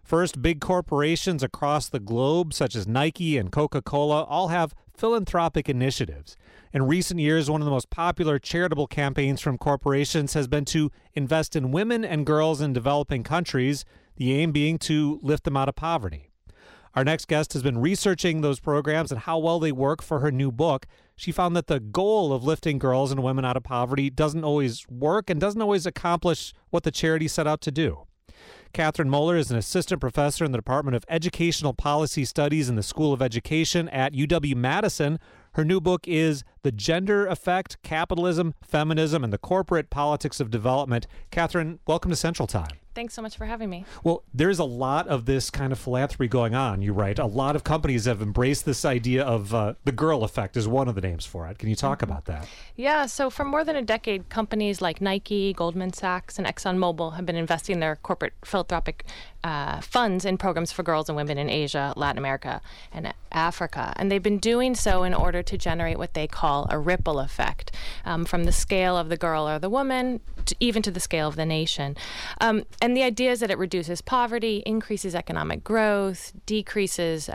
First, big corporations across the globe, such as Nike and Coca-Cola, all have philanthropic initiatives. In recent years, one of the most popular charitable campaigns from corporations has been to invest in women and girls in developing countries, the aim being to lift them out of poverty. Our next guest has been researching those programs and how well they work for her new book. She found that the goal of lifting girls and women out of poverty doesn't always work and doesn't always accomplish what the charity set out to do. Catherine Moeller is an assistant professor in the Department of Educational Policy Studies in the School of Education at UW-Madison. Her new book is The Gender Effect, Capitalism, Feminism, and the Corporate Politics of Development. Catherine, welcome to Central Time. Thanks so much for having me. Well, there's a lot of this kind of philanthropy going on, you write. A lot of companies have embraced this idea of the girl effect is one of the names for it. Can you talk about that? Yeah, so for more than a decade, companies like Nike, Goldman Sachs, and ExxonMobil have been investing their corporate philanthropic funds in programs for girls and women in Asia, Latin America, and Africa. And they've been doing so in order to generate what they call a ripple effect, from the scale of the girl or the woman even to the scale of the nation. And the idea is that it reduces poverty, increases economic growth, decreases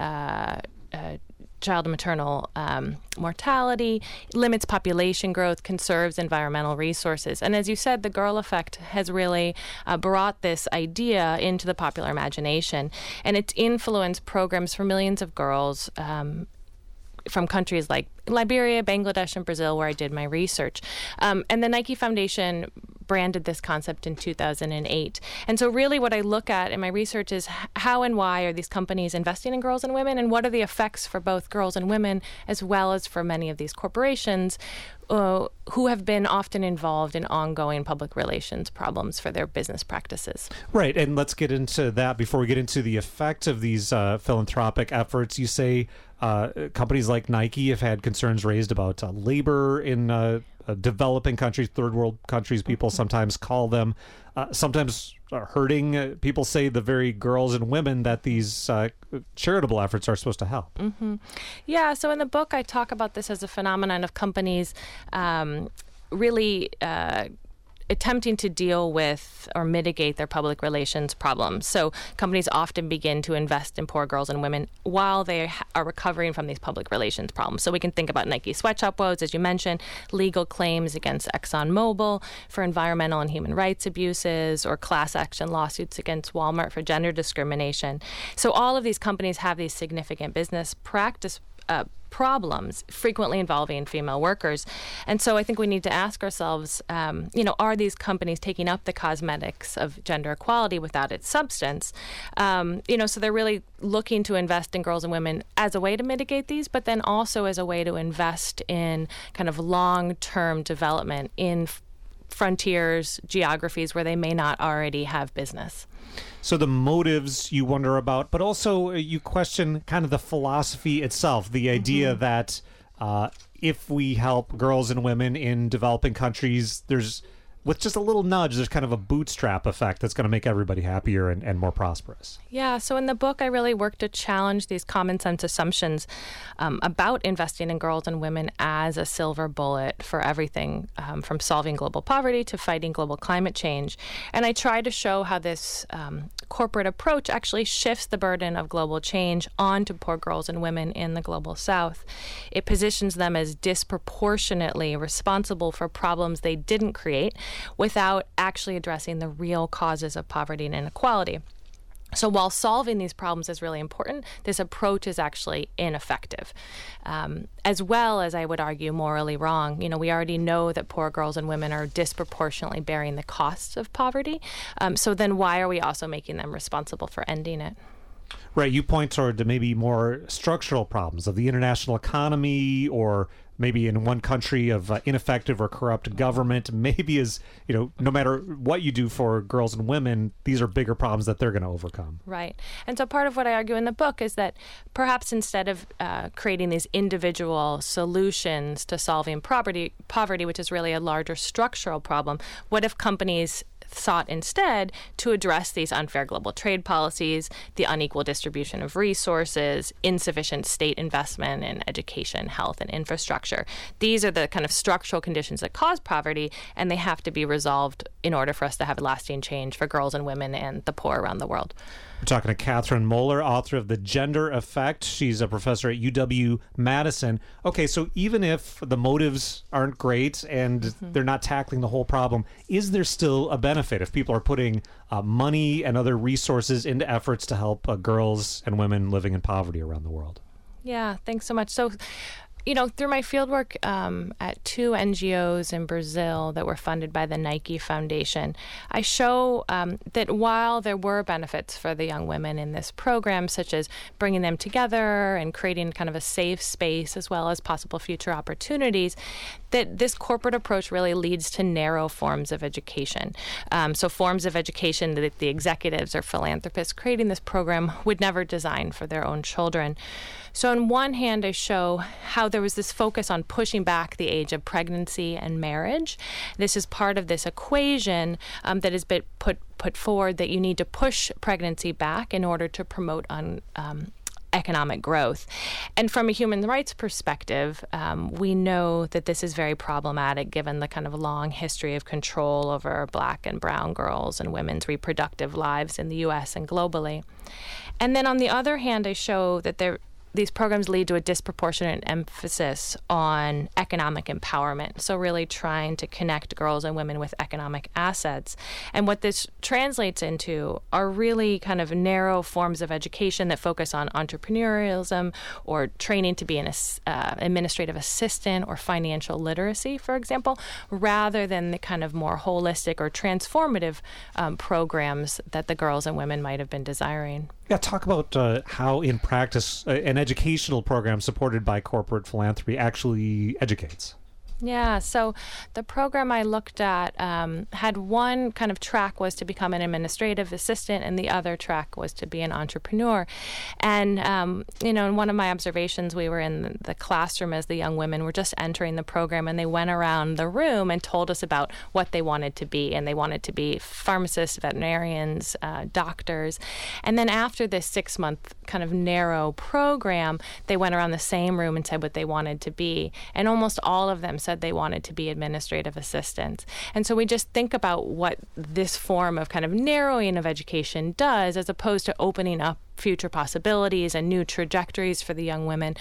child and maternal mortality, limits population growth, conserves environmental resources. And as you said, the girl effect has really brought this idea into the popular imagination, and it's influenced programs for millions of girls from countries like Liberia, Bangladesh, and Brazil, where I did my research. And the Nike Foundation branded this concept in 2008. And so really what I look at in my research is how and why are these companies investing in girls and women, and what are the effects for both girls and women, as well as for many of these corporations who have been often involved in ongoing public relations problems for their business practices. Right, and let's get into that before we get into the effect of these philanthropic efforts. You say companies like Nike have had concerns raised about labor in developing countries, third world countries, people sometimes call them, sometimes hurting. People say the very girls and women that these charitable efforts are supposed to help. Mm-hmm. Yeah, so in the book I talk about this as a phenomenon of companies really attempting to deal with or mitigate their public relations problems. So companies often begin to invest in poor girls and women while they are recovering from these public relations problems. So we can think about Nike sweatshop woes, as you mentioned, legal claims against ExxonMobil for environmental and human rights abuses, or class action lawsuits against Walmart for gender discrimination. So all of these companies have these significant business practice problems, frequently involving female workers. And so I think we need to ask ourselves, are these companies taking up the cosmetics of gender equality without its substance? So they're really looking to invest in girls and women as a way to mitigate these, but then also as a way to invest in kind of long-term development in frontiers, geographies where they may not already have business. So the motives you wonder about, but also you question kind of the philosophy itself, the idea that if we help girls and women in developing countries, with just a little nudge, there's kind of a bootstrap effect that's going to make everybody happier and more prosperous. Yeah, so in the book, I really work to challenge these common sense assumptions about investing in girls and women as a silver bullet for everything from solving global poverty to fighting global climate change. And I try to show how this corporate approach actually shifts the burden of global change onto poor girls and women in the global south. It positions them as disproportionately responsible for problems they didn't create, without actually addressing the real causes of poverty and inequality. So while solving these problems is really important, this approach is actually ineffective, as well as, I would argue, morally wrong. We already know that poor girls and women are disproportionately bearing the costs of poverty. So then why are we also making them responsible for ending it? Right. You point toward the maybe more structural problems of the international economy, or maybe in one country of ineffective or corrupt government. Maybe no matter what you do for girls and women, these are bigger problems that they're going to overcome. Right. And so part of what I argue in the book is that perhaps instead of creating these individual solutions to solving poverty, which is really a larger structural problem, what if companies sought instead to address these unfair global trade policies, the unequal distribution of resources, insufficient state investment in education, health, and infrastructure. These are the kind of structural conditions that cause poverty, and they have to be resolved in order for us to have lasting change for girls and women and the poor around the world. We're talking to Catherine Moeller, author of The Gender Effect. She's a professor at UW-Madison. Okay, so even if the motives aren't great and they're not tackling the whole problem, is there still a benefit if people are putting money and other resources into efforts to help girls and women living in poverty around the world? Yeah, thanks so much. So, through my fieldwork at 2 NGOs in Brazil that were funded by the Nike Foundation, I show that while there were benefits for the young women in this program, such as bringing them together and creating kind of a safe space as well as possible future opportunities, that this corporate approach really leads to narrow forms of education. So forms of education that the executives or philanthropists creating this program would never design for their own children. So on one hand, I show how there was this focus on pushing back the age of pregnancy and marriage. This is part of this equation that has been put forward that you need to push pregnancy back in order to promote economic growth. And from a human rights perspective, we know that this is very problematic given the kind of long history of control over Black and brown girls and women's reproductive lives in the U.S. and globally. And then on the other hand, I show that these programs lead to a disproportionate emphasis on economic empowerment. So really trying to connect girls and women with economic assets. And what this translates into are really kind of narrow forms of education that focus on entrepreneurialism or training to be an administrative assistant or financial literacy, for example, rather than the kind of more holistic or transformative programs that the girls and women might have been desiring. Yeah, talk about how in practice an educational program supported by corporate philanthropy actually educates. Yeah, so the program I looked at had one kind of track was to become an administrative assistant, and the other track was to be an entrepreneur. And, in one of my observations, we were in the classroom as the young women were just entering the program, and they went around the room and told us about what they wanted to be. And they wanted to be pharmacists, veterinarians, doctors. And then after this 6-month kind of narrow program, they went around the same room and said what they wanted to be. And almost all of them said they wanted to be administrative assistants. And so we just think about what this form of kind of narrowing of education does as opposed to opening up future possibilities and new trajectories for the young women.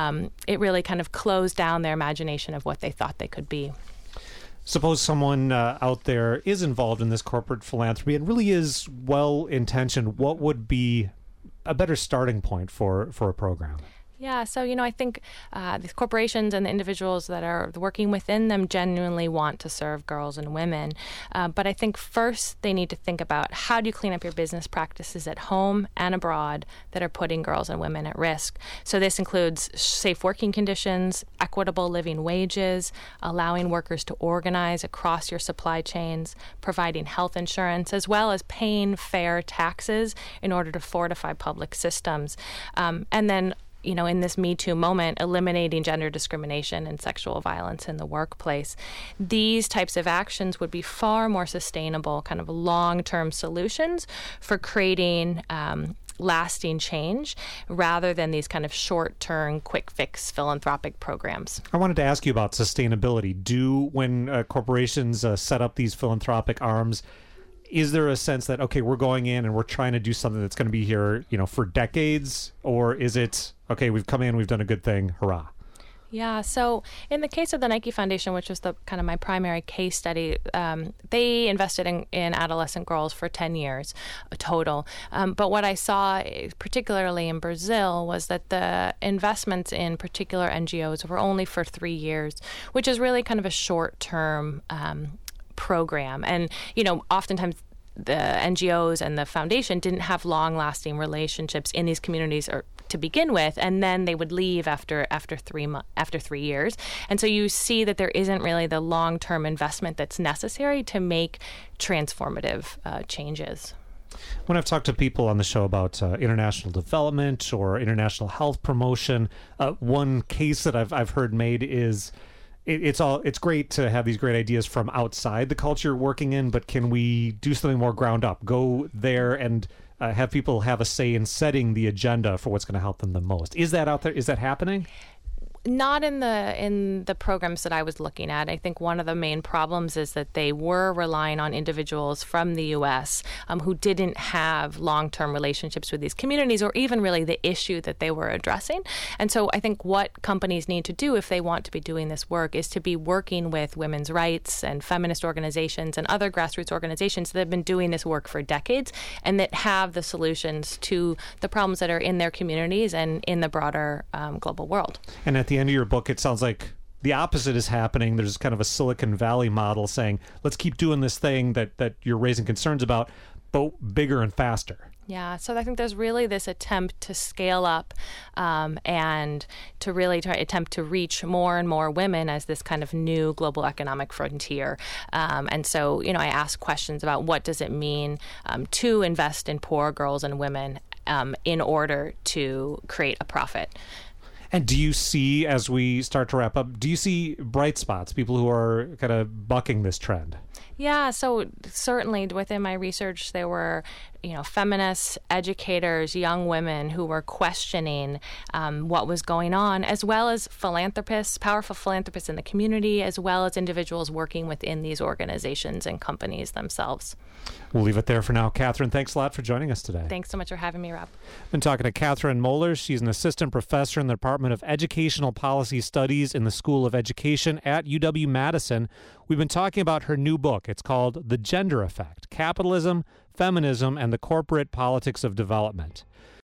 It really kind of closed down their imagination of what they thought they could be. Suppose someone out there is involved in this corporate philanthropy and really is well-intentioned. What would be a better starting point for a program? Yeah, so, I think these corporations and the individuals that are working within them genuinely want to serve girls and women. But I think first they need to think about how do you clean up your business practices at home and abroad that are putting girls and women at risk. So this includes safe working conditions, equitable living wages, allowing workers to organize across your supply chains, providing health insurance, as well as paying fair taxes in order to fortify public systems. And then in this Me Too moment, eliminating gender discrimination and sexual violence in the workplace. These types of actions would be far more sustainable, kind of long-term solutions for creating lasting change rather than these kind of short-term, quick-fix philanthropic programs. I wanted to ask you about sustainability. When corporations set up these philanthropic arms, is there a sense that, okay, we're going in and we're trying to do something that's going to be here, for decades? Or is it, okay, we've come in, we've done a good thing, hurrah? Yeah, so in the case of the Nike Foundation, which was the kind of my primary case study, they invested in adolescent girls for 10 years total. But what I saw, particularly in Brazil, was that the investments in particular NGOs were only for 3 years, which is really kind of a short-term program. And, oftentimes the NGOs and the foundation didn't have long-lasting relationships in these communities or to begin with, and then they would leave after 3 years. And so you see that there isn't really the long-term investment that's necessary to make transformative changes. When I've talked to people on the show about international development or international health promotion, one case that I've heard made is it's great to have these great ideas from outside the culture you're working in, but can we do something more ground up? Go there and have people have a say in setting the agenda for what's going to help them the most. Is that out there? Is that happening? not in the programs that I was looking at. I think one of the main problems is that they were relying on individuals from the U.S. Who didn't have long-term relationships with these communities, or even really the issue that they were addressing. And so I think what companies need to do if they want to be doing this work is to be working with women's rights and feminist organizations and other grassroots organizations that have been doing this work for decades and that have the solutions to the problems that are in their communities and in the broader global world. And at the end of your book, it sounds like the opposite is happening. There's kind of a Silicon Valley model saying, let's keep doing this thing that you're raising concerns about, but bigger and faster. Yeah, so I think there's really this attempt to scale up and to really attempt to reach more and more women as this kind of new global economic frontier. And so, I ask questions about what does it mean to invest in poor girls and women in order to create a profit. And do you see, as we start to wrap up, do you see bright spots, people who are kind of bucking this trend? Yeah, so certainly within my research, there were, feminists, educators, young women who were questioning what was going on, as well as philanthropists, powerful philanthropists in the community, as well as individuals working within these organizations and companies themselves. We'll leave it there for now. Catherine, thanks a lot for joining us today. Thanks so much for having me, Rob. Been talking to Catherine Moeller. She's an assistant professor in the Department of Educational Policy Studies in the School of Education at UW-Madison. We've been talking about her new book. It's called The Gender Effect: Capitalism, Feminism, and the Corporate Politics of Development.